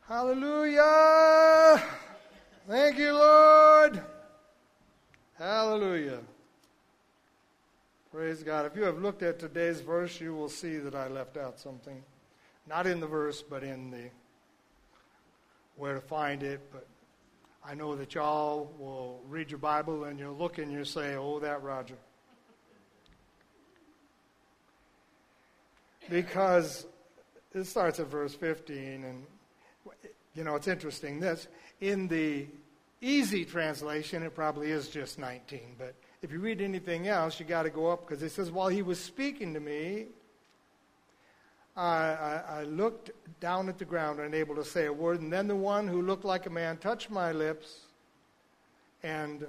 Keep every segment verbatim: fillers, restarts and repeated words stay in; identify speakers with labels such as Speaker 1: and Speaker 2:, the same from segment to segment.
Speaker 1: Hallelujah. Thank you, Lord. Hallelujah. Praise God. If you have looked at today's verse, you will see that I left out something. Not in the verse, but in the where to find it. But I know that y'all will read your Bible and you'll look and you'll say, oh, that Roger. Because it starts at verse fifteen, and you know, it's interesting. This, in the easy translation, it probably is just nineteen. But if you read anything else, you got to go up, because it says, while he was speaking to me, I, I, I looked down at the ground, unable to say a word. And then the one who looked like a man touched my lips, and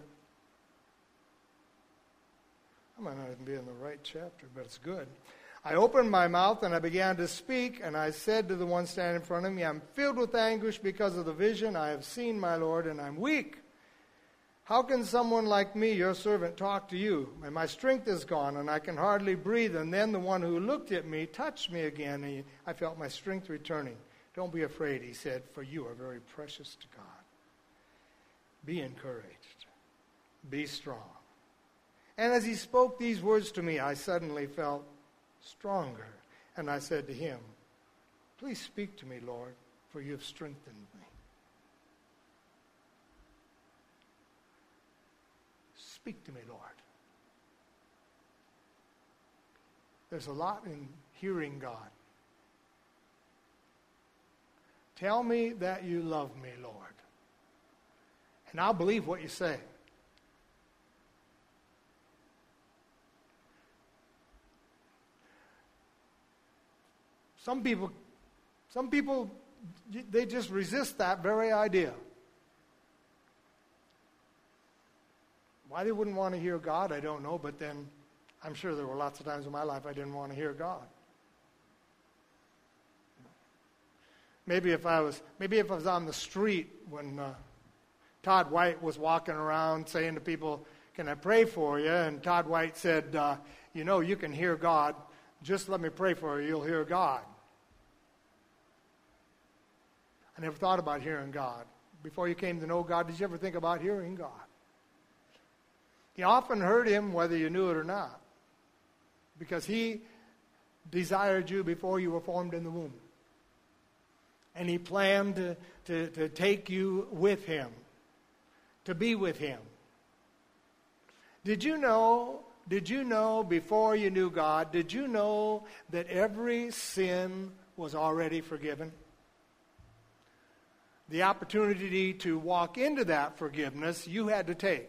Speaker 1: I might not even be in the right chapter, but it's good. I opened my mouth and I began to speak, and I said to the one standing in front of me, I'm filled with anguish because of the vision I have seen, my Lord, and I'm weak. How can someone like me, your servant, talk to you? And my strength is gone, and I can hardly breathe. And then the one who looked at me touched me again, and I felt my strength returning. Don't be afraid, he said, for you are very precious to God. Be encouraged. Be strong. And as he spoke these words to me, I suddenly felt stronger. And I said to him, please speak to me, Lord, for you have strengthened me. Speak to me, Lord. There's a lot in hearing God. Tell me that you love me, Lord, and I'll believe what you say. Some people, some people, they just resist that very idea. Why they wouldn't want to hear God, I don't know, but then I'm sure there were lots of times in my life I didn't want to hear God. Maybe if I was, maybe if I was on the street when uh, Todd White was walking around saying to people, can I pray for you? And Todd White said, uh, you know, you can hear God. Just let me pray for you, you'll hear God. I never thought about hearing God. Before you came to know God, did you ever think about hearing God? You often heard him whether you knew it or not, because he desired you before you were formed in the womb. And he planned to, to, to take you with him, to be with him. Did you know, did you know before you knew God, did you know that every sin was already forgiven? The opportunity to walk into that forgiveness you had to take.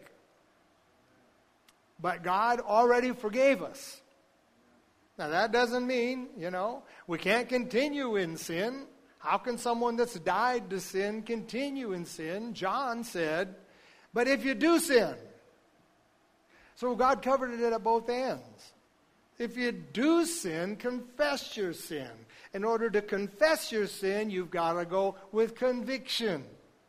Speaker 1: But God already forgave us. Now that doesn't mean, you know, we can't continue in sin. How can someone that's died to sin continue in sin? John said, but if you do sin. So God covered it at both ends. If you do sin, confess your sin. In order to confess your sin, you've got to go with conviction.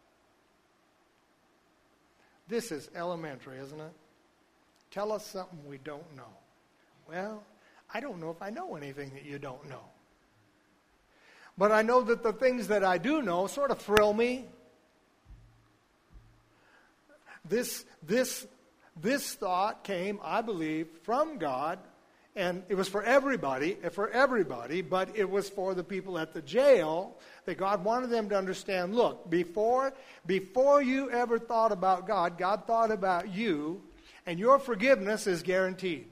Speaker 1: This is elementary, isn't it? Tell us something we don't know. Well, I don't know if I know anything that you don't know. But I know that the things that I do know sort of thrill me. This, this, this thought came, I believe, from God. And it was for everybody, for everybody, but it was for the people at the jail, that God wanted them to understand, look, before, before you ever thought about God, God thought about you, and your forgiveness is guaranteed.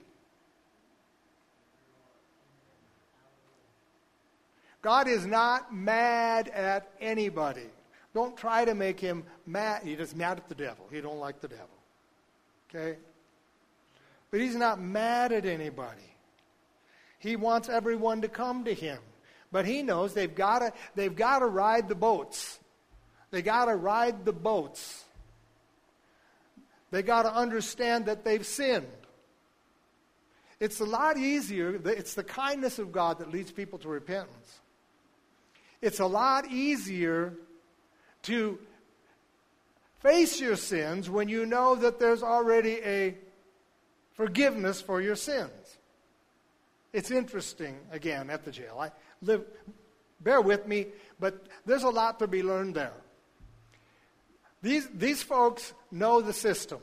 Speaker 1: God is not mad at anybody. Don't try to make him mad. He's just mad at the devil. He don't like the devil. Okay? But he's not mad at anybody. He wants everyone to come to him. But he knows they've got to they've got to ride the boats. They got to ride the boats. They got to understand that they've sinned. It's a lot easier. It's the kindness of God that leads people to repentance. It's a lot easier to face your sins when you know that there's already a forgiveness for your sins. It's interesting, again, at the jail. I live, bear with me, but there's a lot to be learned there. These, these folks know the system.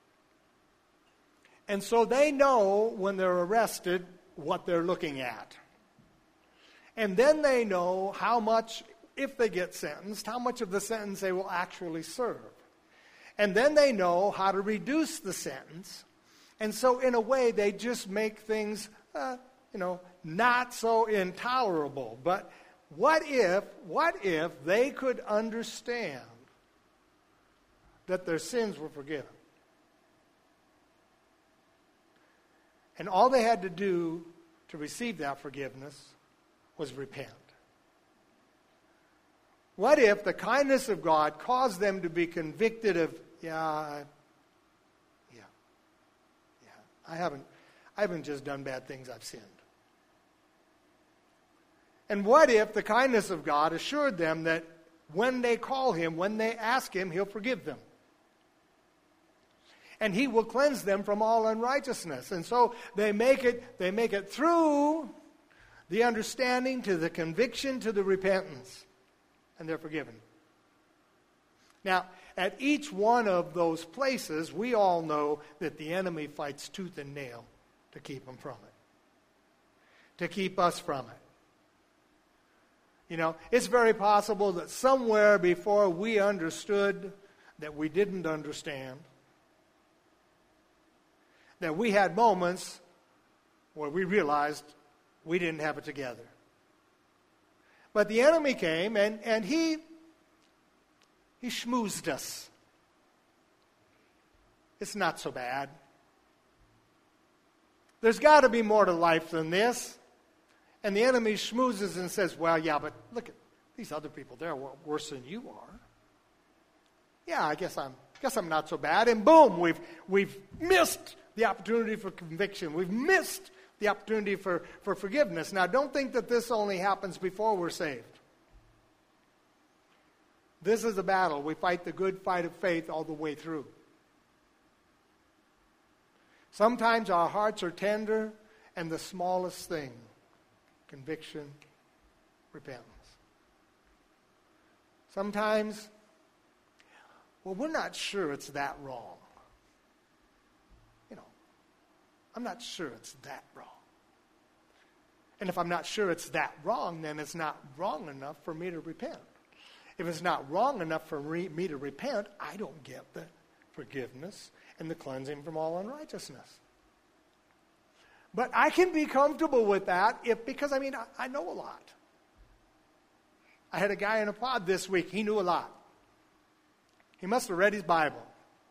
Speaker 1: And so they know when they're arrested what they're looking at. And then they know how much, if they get sentenced, how much of the sentence they will actually serve. And then they know how to reduce the sentence. And so in a way, they just make things, uh, you know, not so intolerable. But what if, what if they could understand that their sins were forgiven? And all they had to do to receive that forgiveness was repent. What if the kindness of God caused them to be convicted of, yeah, I, yeah, yeah, I haven't, I haven't just done bad things, I've sinned. And what if the kindness of God assured them that when they call Him, when they ask Him, He'll forgive them? And He will cleanse them from all unrighteousness. And so they make it, they make it through the understanding to the conviction to the repentance. And they're forgiven. Now, at each one of those places, we all know that the enemy fights tooth and nail to keep them from it. To keep us from it. You know, it's very possible that somewhere before we understood that we didn't understand, that we had moments where we realized we didn't have it together. But the enemy came and, and he, he schmoozed us. It's not so bad. There's got to be more to life than this. And the enemy schmoozes and says, well, yeah, but look at these other people. They're worse than you are. Yeah, I guess I'm, guess I'm not so bad. And boom, we've, we've missed the opportunity for conviction. We've missed the opportunity for, for forgiveness. Now, don't think that this only happens before we're saved. This is a battle. We fight the good fight of faith all the way through. Sometimes our hearts are tender and the smallest thing, conviction, repentance. Sometimes, well, we're not sure it's that wrong. You know, I'm not sure it's that wrong. And if I'm not sure it's that wrong, then it's not wrong enough for me to repent. If it's not wrong enough for me to repent, I don't get the forgiveness and the cleansing from all unrighteousness. But I can be comfortable with that if, because, I mean, I, I know a lot. I had a guy in a pod this week. He knew a lot. He must have read his Bible.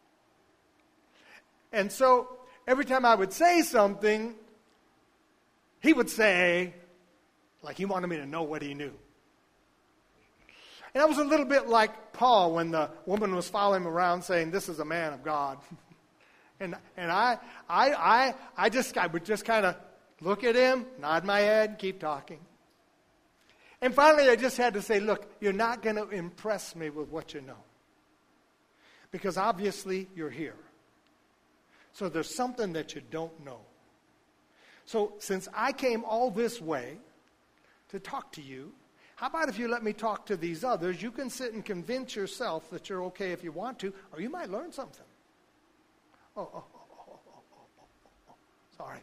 Speaker 1: And so every time I would say something, he would say, like he wanted me to know what he knew. And I was a little bit like Paul when the woman was following him around saying, this is a man of God. and and I I I I just I would just kind of look at him, nod my head, keep talking. And finally I just had to say, look, you're not going to impress me with what you know. Because obviously you're here. So there's something that you don't know. So since I came all this way to talk to you, how about if you let me talk to these others? You can sit and convince yourself that you're okay if you want to, or you might learn something. Oh, oh, oh, oh, oh, oh, oh, oh. Sorry.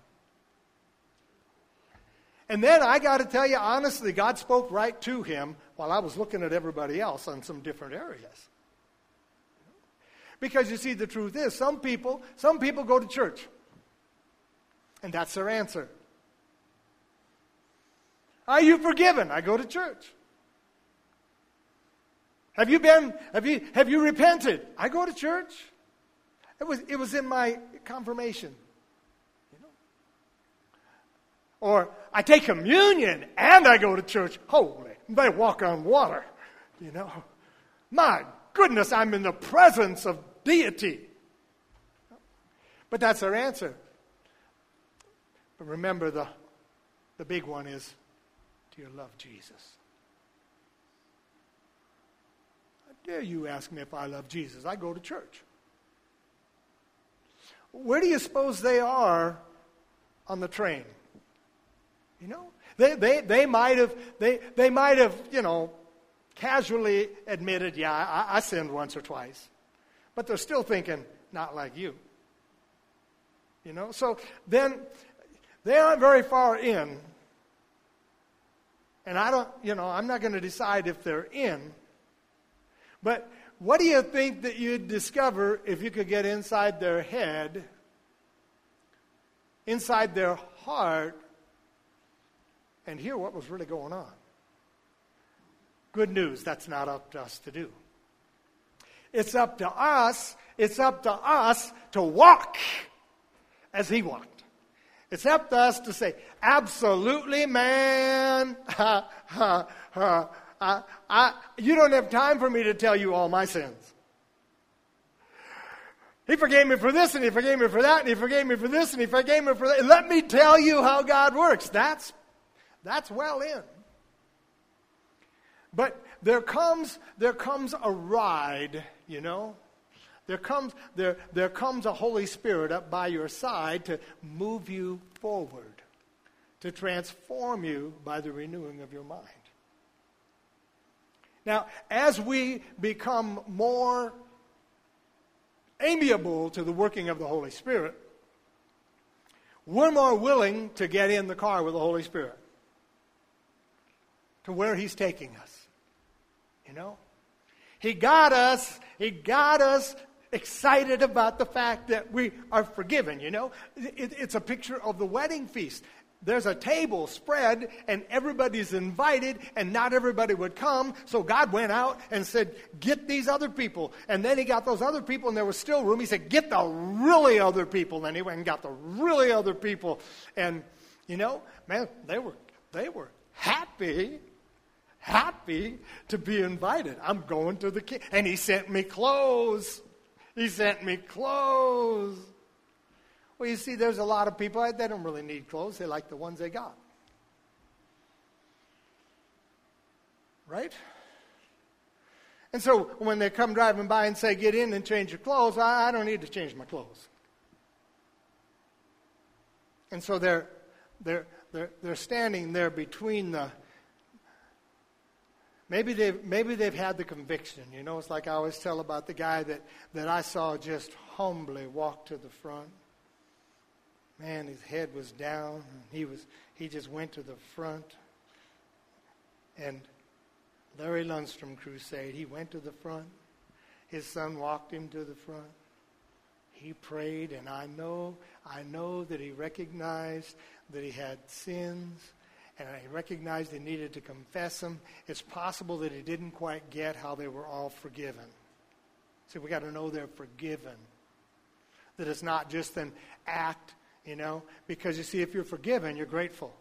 Speaker 1: And then I got to tell you, honestly, God spoke right to him while I was looking at everybody else on some different areas. Because you see, the truth is, some people, some people go to church. And that's their answer. Are you forgiven? I go to church. Have you been, have you, have you repented? I go to church. It was, it was in my confirmation. You know? Or I take communion and I go to church. Holy, they walk on water. You know, my goodness, I'm in the presence of deity. But that's their answer. But remember, the, the big one is, do you love Jesus? How dare you ask me if I love Jesus? I go to church. Where do you suppose they are on the train? You know, they they they might have they they might have you know casually admitted, yeah, I, I sinned once or twice, but they're still thinking, not like you. You know, so then they aren't very far in, and I don't, you know, I'm not going to decide if they're in, but what do you think that you'd discover if you could get inside their head, inside their heart, and hear what was really going on? Good news, that's not up to us to do. It's up to us, it's up to us to walk as he walked. It's up to us to say, absolutely, man. Ha, ha, ha. I, I, you don't have time for me to tell you all my sins. He forgave me for this, and he forgave me for that, and he forgave me for this, and he forgave me for that. Let me tell you how God works. That's, that's well in. But there comes, there comes a ride, you know. There comes, there, there comes a Holy Spirit up by your side to move you forward, to transform you by the renewing of your mind. Now, as we become more amiable to the working of the Holy Spirit, we're more willing to get in the car with the Holy Spirit to where he's taking us. You know? He got us, he got us excited about the fact that we are forgiven, you know? It, it's a picture of the wedding feast. There's a table spread, and everybody's invited, and not everybody would come. So God went out and said, get these other people. And then he got those other people, and there was still room. He said, get the really other people. Then he went and got the really other people. And, you know, man, they were they were happy, happy to be invited. I'm going to the king. And he sent me clothes. He sent me clothes. Well, you see, there's a lot of people, they don't really need clothes. They like the ones they got. Right? And so when they come driving by and say, get in and change your clothes, I, I don't need to change my clothes. And so they're, they're, they're, they're standing there between the, maybe they've, maybe they've had the conviction. You know, it's like I always tell about the guy that, that I saw just humbly walk to the front. Man, his head was down, and he was he just went to the front. And Larry Lundstrom Crusade, he went to the front. His son walked him to the front. He prayed, and I know, I know that he recognized that he had sins, and he recognized he needed to confess them. It's possible that he didn't quite get how they were all forgiven. So we got to know they're forgiven. That it's not just an act. You know, because you see, if you're forgiven, you're grateful.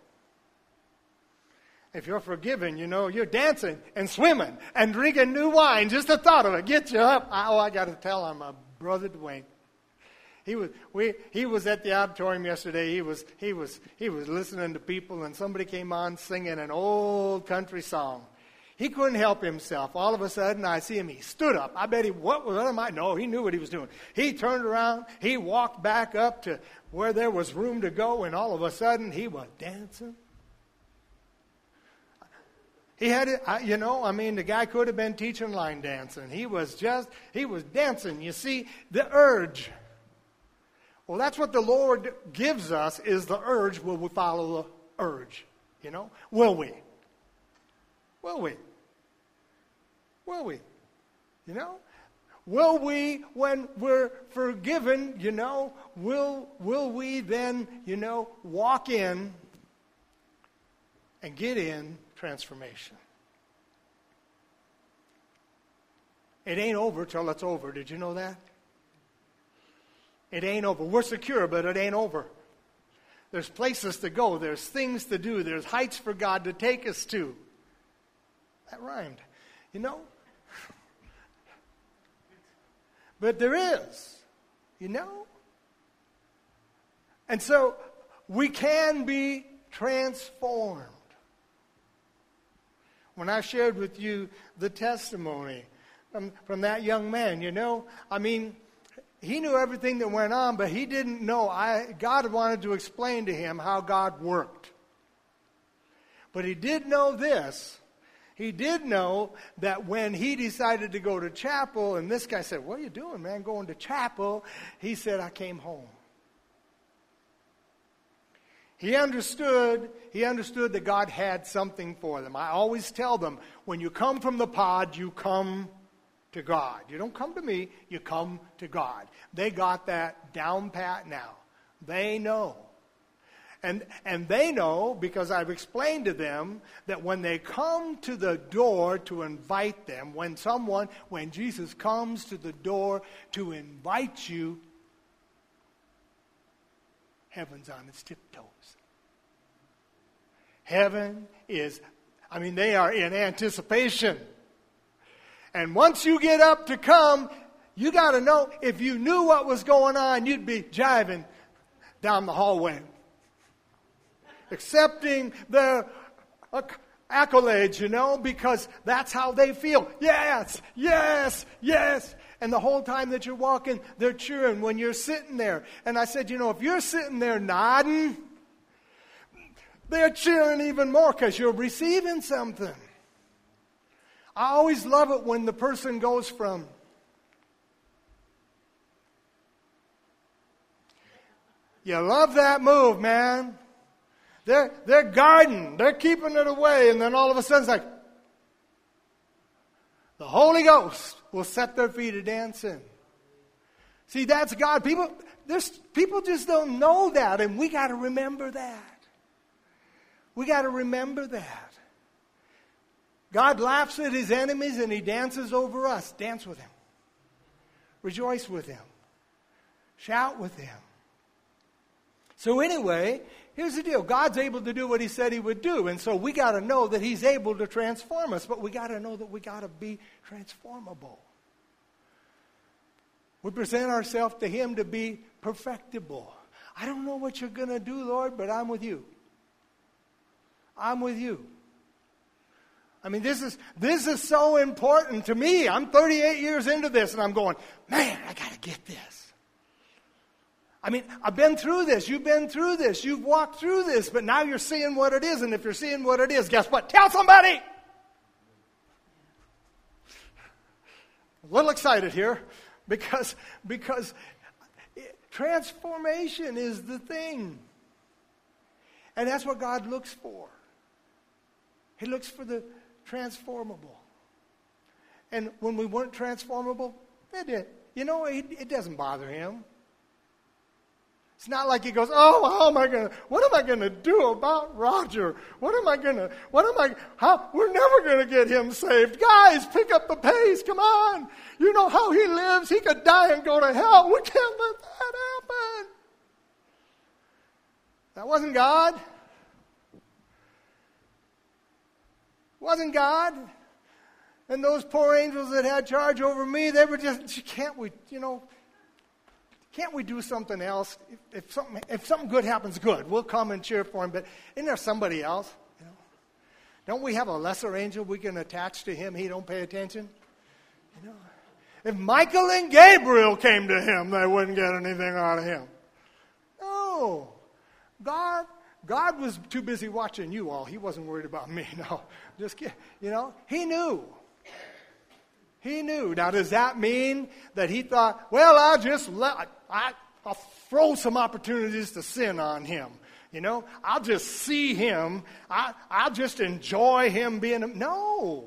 Speaker 1: If you're forgiven, you know, you're dancing and swimming and drinking new wine. Just the thought of it gets you up. Oh, I got to tell on my brother Dwayne. He was we he was at the auditorium yesterday. He was he was he was listening to people, and somebody came on singing an old country song. He couldn't help himself. All of a sudden, I see him. He stood up. I bet he, what was am I? No, he knew what he was doing. He turned around. He walked back up to where there was room to go, and all of a sudden, he was dancing. He had it, you know, I mean, the guy could have been teaching line dancing. He was just, he was dancing. You see, the urge. Well, that's what the Lord gives us, is the urge. Will we follow the urge? You know, will we? Will we? Will we? You know? Will we, when we're forgiven, you know, will, will we then, you know, walk in and get in transformation? It ain't over till it's over. Did you know that? It ain't over. We're secure, but it ain't over. There's places to go. There's things to do. There's heights for God to take us to. That rhymed, you know? But there is, you know? And so we can be transformed. When I shared with you the testimony from, from that young man, you know, I mean, he knew everything that went on, but he didn't know. I God wanted to explain to him how God worked. But he did know this. He did know that when he decided to go to chapel, and this guy said, "What are you doing, man, going to chapel?" He said, "I came home." He understood, he understood that God had something for them. I always tell them, when you come from the pod, you come to God. You don't come to me, you come to God. They got that down pat now. They know. And and they know, because I've explained to them, that when they come to the door to invite them, when someone, when Jesus comes to the door to invite you, heaven's on its tiptoes. Heaven is, I mean, they are in anticipation. And once you get up to come, you got to know, if you knew what was going on, you'd be jiving down the hallway, accepting their accolades, you know, because that's how they feel. Yes, yes, yes. And the whole time that you're walking, they're cheering when you're sitting there. And I said, you know, if you're sitting there nodding, they're cheering even more because you're receiving something. I always love it when the person goes from you love that move, man. They're, they're guarding. They're keeping it away. And then all of a sudden it's like, the Holy Ghost will set their feet a dancing. See, that's God. People, there's, people just don't know that. And we got to remember that. We got to remember that. God laughs at his enemies and he dances over us. Dance with him. Rejoice with him. Shout with him. So anyway, here's the deal. God's able to do what he said he would do. And so we got to know that he's able to transform us. But we got to know that we got to be transformable. We present ourselves to him to be perfectible. I don't know what you're going to do, Lord, but I'm with you. I'm with you. I mean, this is this is so important to me. I'm thirty-eight years into this, and I'm going, man, I got to get this. I mean, I've been through this. You've been through this. You've walked through this, but now you're seeing what it is. And if you're seeing what it is, guess what? Tell somebody. A little excited here because, because transformation is the thing. And that's what God looks for. He looks for the transformable. And when we weren't transformable, it did. You know, it, it doesn't bother him. It's not like he goes, oh, how am I going to, what am I going to do about Roger? What am I going to, what am I, how, we're never going to get him saved. Guys, pick up the pace, come on. You know how he lives. He could die and go to hell. We can't let that happen. That wasn't God. Wasn't God. And those poor angels that had charge over me, they were just, can't we, you know, can't we do something else? If, if something if something good happens, good. We'll come and cheer for him. But isn't there somebody else? You know? Don't we have a lesser angel we can attach to him? He don't pay attention. You know, if Michael and Gabriel came to him, they wouldn't get anything out of him. No, God. God was too busy watching you all. He wasn't worried about me. No, just kidding. You know, he knew. He knew. Now, does that mean that he thought, well, I'll just let, I, I'll throw some opportunities to sin on him. You know, I'll just see him. I, I'll just enjoy him being. No.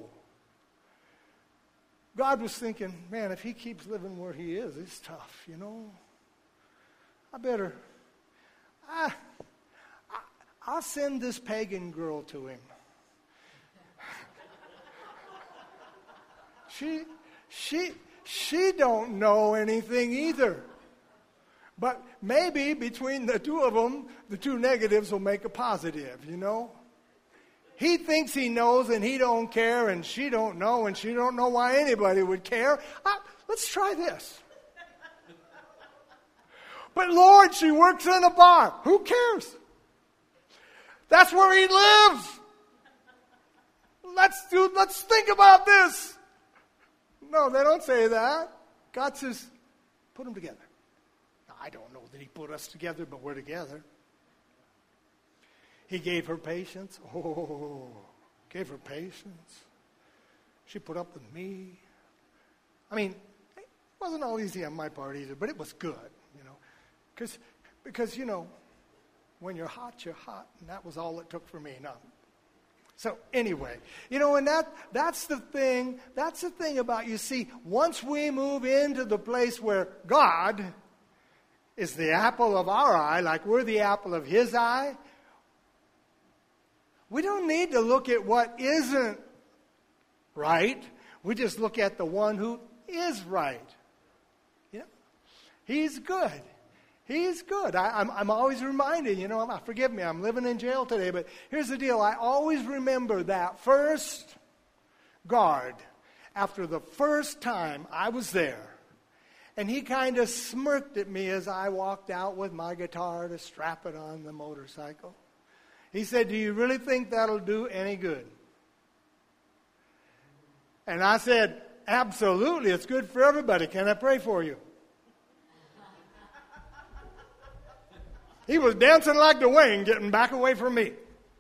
Speaker 1: God was thinking, man, if he keeps living where he is, it's tough, you know. I better, I, I, I'll send this pagan girl to him. She, she, she don't know anything either. But maybe between the two of them, the two negatives will make a positive, you know. He thinks he knows and he don't care, and she don't know and she don't know why anybody would care. Uh, let's try this. But Lord, she works in a bar. Who cares? That's where he lives. Let's do. Let's think about this. No, they don't say that. God says, put them together. Now, I don't know that he put us together, but we're together. He gave her patience. Oh, gave her patience. She put up with me. I mean, it wasn't all easy on my part either, but it was good, you know. Cause, because, you know, when you're hot, you're hot, and that was all it took for me. No. So anyway, you know, and that that's the thing, that's the thing about, you see, once we move into the place where God is the apple of our eye, like we're the apple of his eye, we don't need to look at what isn't right. We just look at the one who is right. You know, he's good. He's good. I, I'm, I'm always reminded, you know, forgive me, I'm living in jail today, but here's the deal. I always remember that first guard after the first time I was there. And he kind of smirked at me as I walked out with my guitar to strap it on the motorcycle. He said, do you really think that'll do any good? And I said, absolutely, it's good for everybody. Can I pray for you? He was dancing like Dwayne, getting back away from me.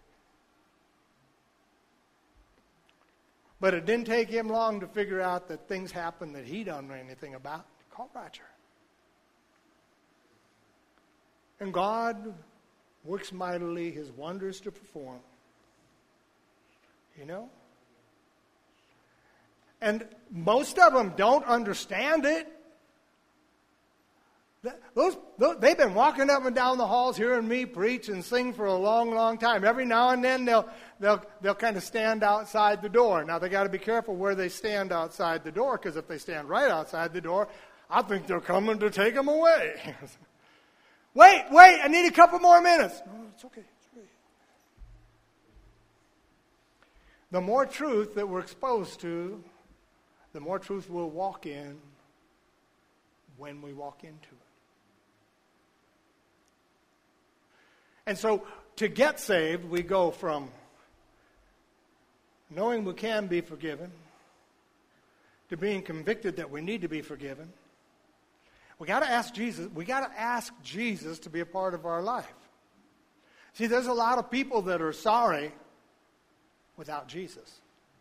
Speaker 1: But it didn't take him long to figure out that things happened that he didn't know anything about. Call Roger. And God works mightily his wonders to perform. You know? And most of them don't understand it. Those, those, they've been walking up and down the halls hearing me preach and sing for a long, long time. Every now and then they'll they'll they'll kind of stand outside the door. Now they got to be careful where they stand outside the door, because if they stand right outside the door, I think they're coming to take them away. wait, wait! I need a couple more minutes. No, it's okay. It's okay. The more truth that we're exposed to, the more truth we'll walk in when we walk into it. And so, to get saved, we go from knowing we can be forgiven to being convicted that we need to be forgiven. We got to ask Jesus. We got to ask Jesus to be a part of our life. See, there's a lot of people that are sorry without Jesus.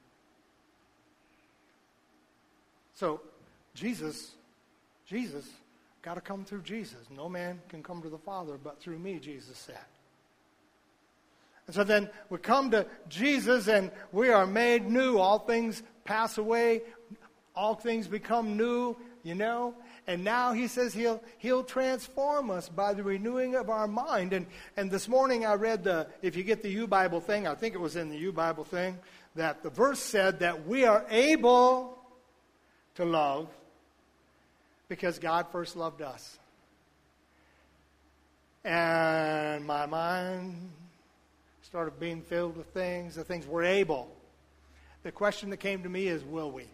Speaker 1: So, Jesus, Jesus, got to come through Jesus. No man can come to the Father but through me, Jesus said. And so then we come to Jesus and we are made new. All things pass away. All things become new, you know. And now he says he'll he'll transform us by the renewing of our mind. And and this morning I read the, if you get the U Bible thing, I think it was in the U Bible thing, that the verse said that we are able to love because God first loved us. And my mind started being filled with things, the things we're able. The question that came to me is, will we?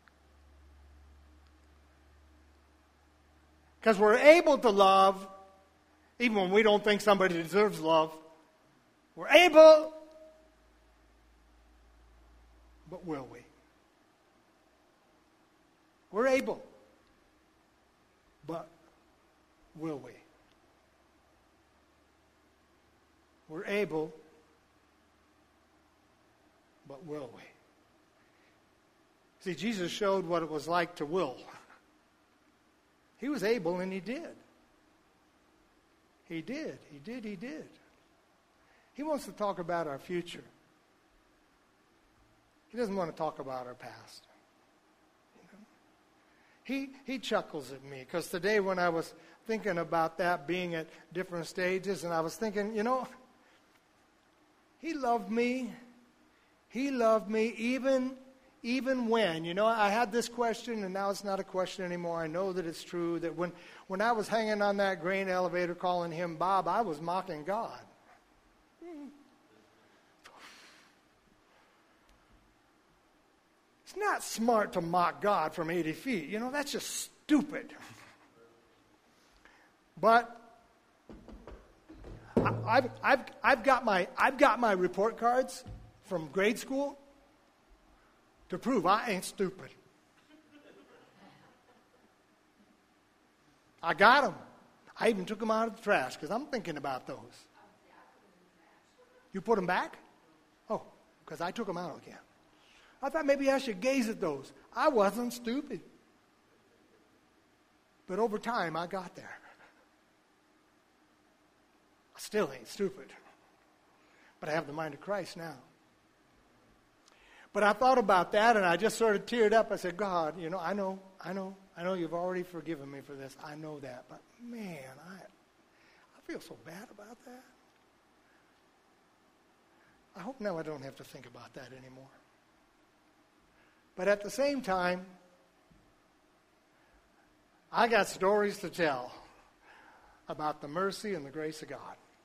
Speaker 1: Because we're able to love even when we don't think somebody deserves love. We're able, but will we? We're able. But will we? We're able, but will we? See, Jesus showed what it was like to will. He was able, and he did. He did, he did, he did. He wants to talk about our future. He doesn't want to talk about our past. He he chuckles at me, because today when I was thinking about that, being at different stages, and I was thinking, you know, he loved me. He loved me even, even when, you know, I had this question, and now it's not a question anymore. I know that it's true that when, when I was hanging on that grain elevator calling him Bob, I was mocking God. It's not smart to mock God from eighty feet. You know, that's just stupid. But I've, I've, I've, got my, I've got my report cards from grade school to prove I ain't stupid. I got them. I even took them out of the trash because I'm thinking about those. You put them back? Oh, because I took them out again. I thought maybe I should gaze at those. I wasn't stupid. But over time, I got there. I still ain't stupid. But I have the mind of Christ now. But I thought about that, and I just sort of teared up. I said, God, you know, I know, I know, I know you've already forgiven me for this. I know that. But, man, I, I feel so bad about that. I hope now I don't have to think about that anymore. But at the same time, I got stories to tell about the mercy and the grace of God.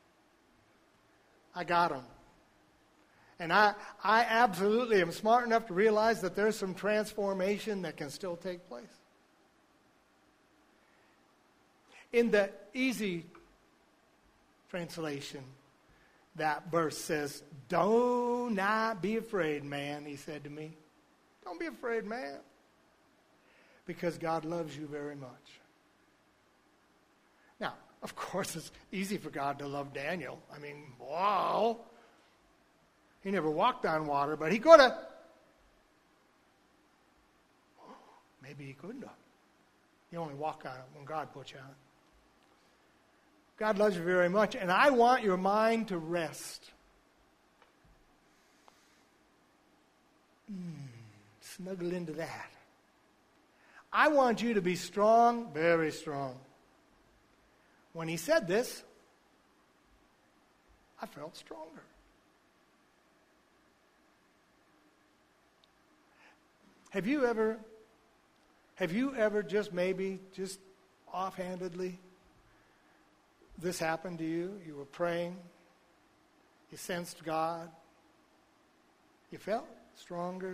Speaker 1: I got them. And I, I absolutely am smart enough to realize that there's some transformation that can still take place. In the easy translation, that verse says, "Do not be afraid, man," he said to me. Don't be afraid, man. Because God loves you very much. Now, of course, it's easy for God to love Daniel. I mean, wow. He never walked on water, but he could have. Maybe he couldn't have. You only walk on it when God puts you on it. God loves you very much, and I want your mind to rest. Mm, snuggle into that. I want you to be strong, very strong. When he said this, I felt stronger. Have you ever, have you ever just maybe, just offhandedly, this happened to you? You were praying, you sensed God, you felt stronger,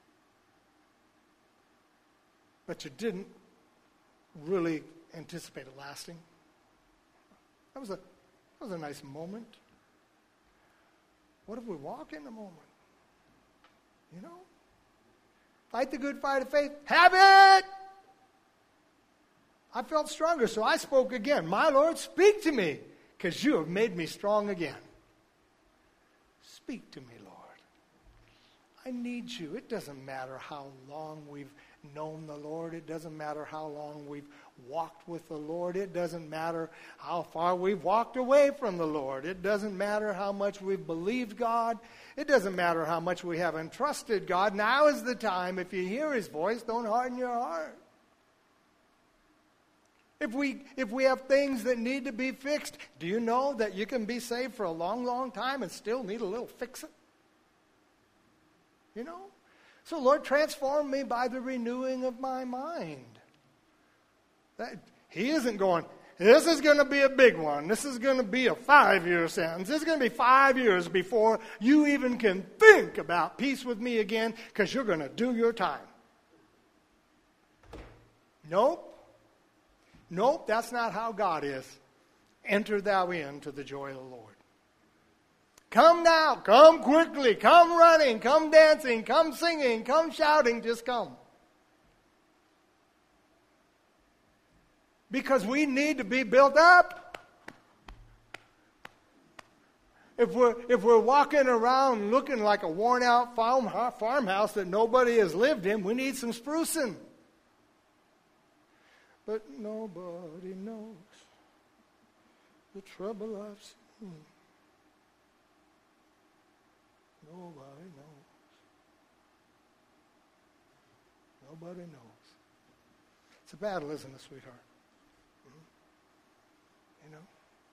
Speaker 1: but you didn't really anticipate it lasting. That was a, that was a nice moment. What if we walk in the moment? You know? Fight the good fight of faith. Have it! I felt stronger, so I spoke again. My Lord, speak to me, because you have made me strong again. Speak to me, Lord. I need you. It doesn't matter how long we've known the Lord. It doesn't matter how long we've walked with the Lord. It doesn't matter how far we've walked away from the Lord. It doesn't matter how much we've believed God. It doesn't matter how much we haven't trusted God. Now is the time. If you hear his voice, don't harden your heart. If we if we have things that need to be fixed, do you know that you can be saved for a long, long time and still need a little fixing? You know? So, Lord, transform me by the renewing of my mind. That, he isn't going, this is going to be a big one. This is going to be a five-year sentence. This is going to be five years before you even can think about peace with me again, because you're going to do your time. Nope. Nope, that's not how God is. Enter thou into the joy of the Lord. Come now, come quickly, come running, come dancing, come singing, come shouting, just come. Because we need to be built up. If we're, if we're walking around looking like a worn out farm, farmhouse that nobody has lived in, we need some sprucing. But nobody knows the trouble I've seen. Nobody knows. Nobody knows. It's a battle, isn't it, sweetheart? Mm-hmm. You know?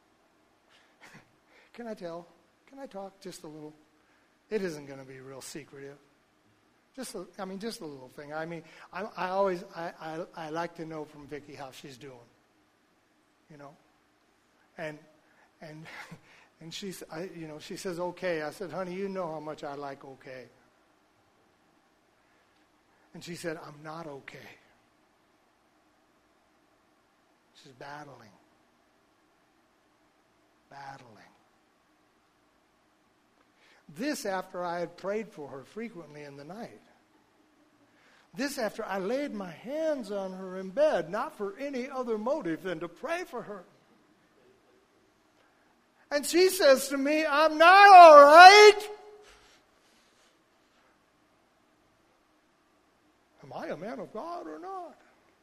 Speaker 1: Can I tell? Can I talk just a little? It isn't going to be real secretive. Just, a, I mean, just a little thing. I mean, I, I always, I, I, I like to know from Vicki how she's doing. You know, and and and she's, I, you know, she says okay. I said, honey, you know how much I like okay. And she said, I'm not okay. She's battling, battling. This after I had prayed for her frequently in the night. This after I laid my hands on her in bed, not for any other motive than to pray for her. And she says to me, I'm not all right. Am I a man of God or not?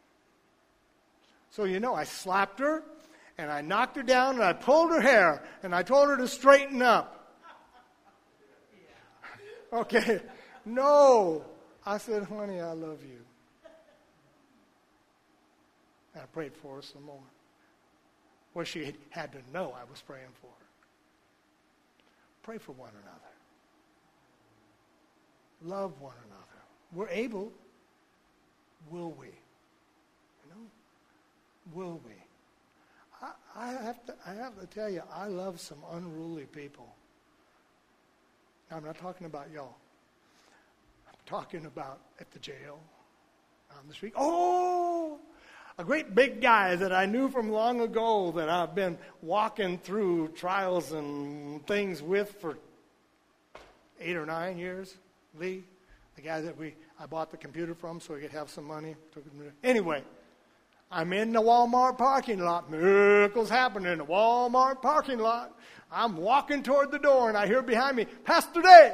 Speaker 1: So, you know, I slapped her, and I knocked her down, and I pulled her hair, and I told her to straighten up. Okay. No. I said, honey, I love you. And I prayed for her some more. Well, she had to know I was praying for her. Pray for one another. Love one another. We're able. Will we? You know? Will we? I, I have to I have to tell you, I love some unruly people. Now, I'm not talking about y'all. I'm talking about at the jail, on the street. Oh! A great big guy that I knew from long ago that I've been walking through trials and things with for eight or nine years. Lee, the guy that we I bought the computer from so he could have some money. Anyway, I'm in the Walmart parking lot. Miracles happen in the Walmart parking lot. I'm walking toward the door and I hear behind me, Pastor Dave.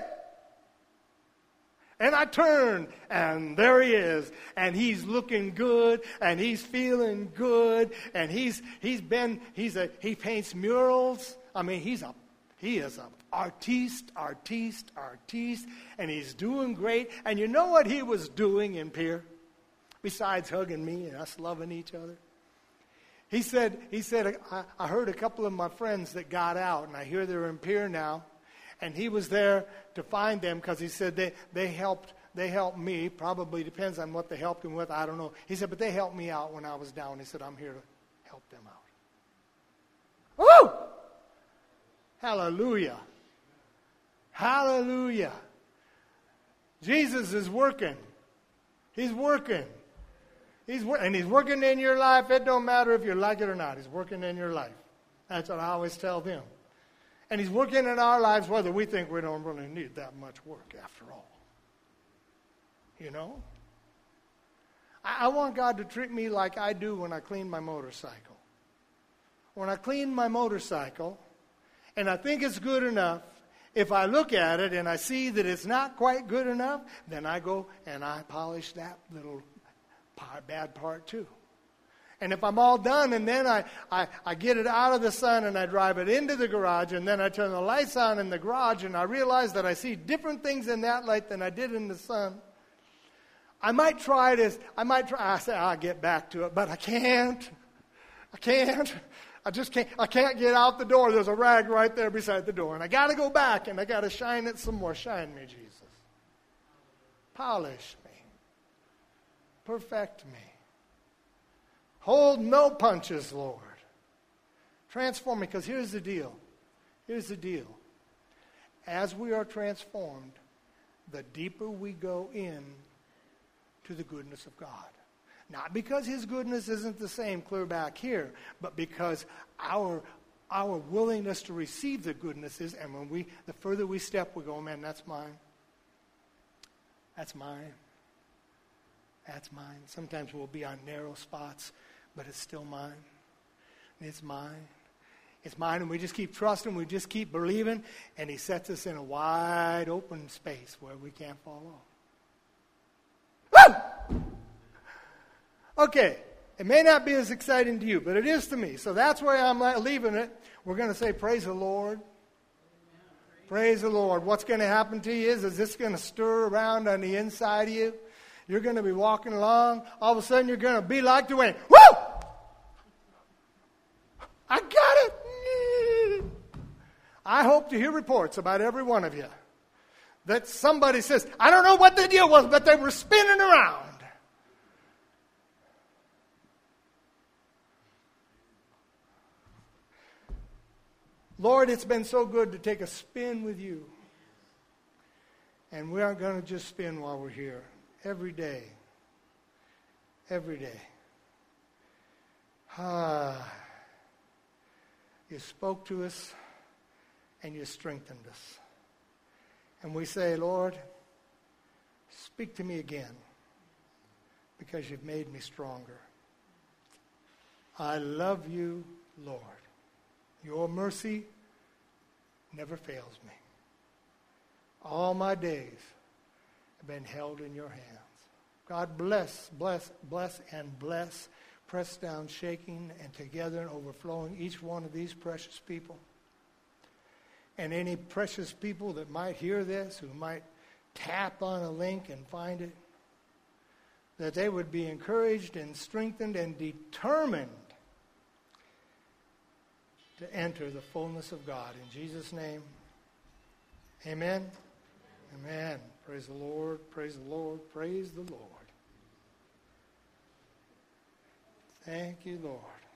Speaker 1: And I turn, and there he is, and he's looking good, and he's feeling good, and he's he's been he's a he paints murals. I mean, he's a he is a artiste, artiste, artiste, and he's doing great. And you know what he was doing in Pierre, besides hugging me and us loving each other? He said he said I, I heard a couple of my friends that got out, and I hear they're in Pierre now. And he was there to find them because he said they, they helped they helped me. Probably depends on what they helped him with. I don't know. He said, but they helped me out when I was down. He said, I'm here to help them out. Woo! Hallelujah. Hallelujah. Jesus is working. He's working. He's wor- And he's working in your life. It don't matter if you like it or not. He's working in your life. That's what I always tell them. And he's working in our lives whether we think we don't really need that much work after all. You know? I, I want God to treat me like I do when I clean my motorcycle. When I clean my motorcycle, and I think it's good enough, if I look at it and I see that it's not quite good enough, then I go and I polish that little part, bad part too. And if I'm all done and then I, I, I get it out of the sun and I drive it into the garage and then I turn the lights on in the garage and I realize that I see different things in that light than I did in the sun, I might try this. I might try. I say, I'll get back to it, but I can't. I can't. I just can't. I can't get out the door. There's a rag right there beside the door. And I got to go back and I got to shine it some more. Shine me, Jesus. Polish me. Perfect me. Hold no punches, Lord. Transform me, because here's the deal. Here's the deal. As we are transformed, the deeper we go in to the goodness of God. Not because his goodness isn't the same clear back here, but because our our willingness to receive the goodness is, and when we, the further we step, we go, man, that's mine. That's mine. That's mine. Sometimes we'll be on narrow spots, but it's still mine. It's mine. It's mine, and we just keep trusting, we just keep believing, and he sets us in a wide open space where we can't fall off. Woo! Okay, it may not be as exciting to you, but it is to me. So that's where I'm leaving it. We're going to say, praise the Lord. Praise the Lord. What's going to happen to you is, is this going to stir around on the inside of you? You're going to be walking along. All of a sudden, you're going to be like the wind. Woo! I got it. I hope to hear reports about every one of you that somebody says, I don't know what the deal was, but they were spinning around. Lord, it's been so good to take a spin with you. And we aren't going to just spin while we're here. Every day. Every day. Ah. You spoke to us and you strengthened us. And we say, Lord, speak to me again because you've made me stronger. I love you, Lord. Your mercy never fails me. All my days have been held in your hands. God bless, bless, bless, and bless, pressed down, shaking, and together and overflowing each one of these precious people. And any precious people that might hear this, who might tap on a link and find it, that they would be encouraged and strengthened and determined to enter the fullness of God. In Jesus' name, amen. Amen. Praise the Lord, praise the Lord, praise the Lord. Thank you, Lord.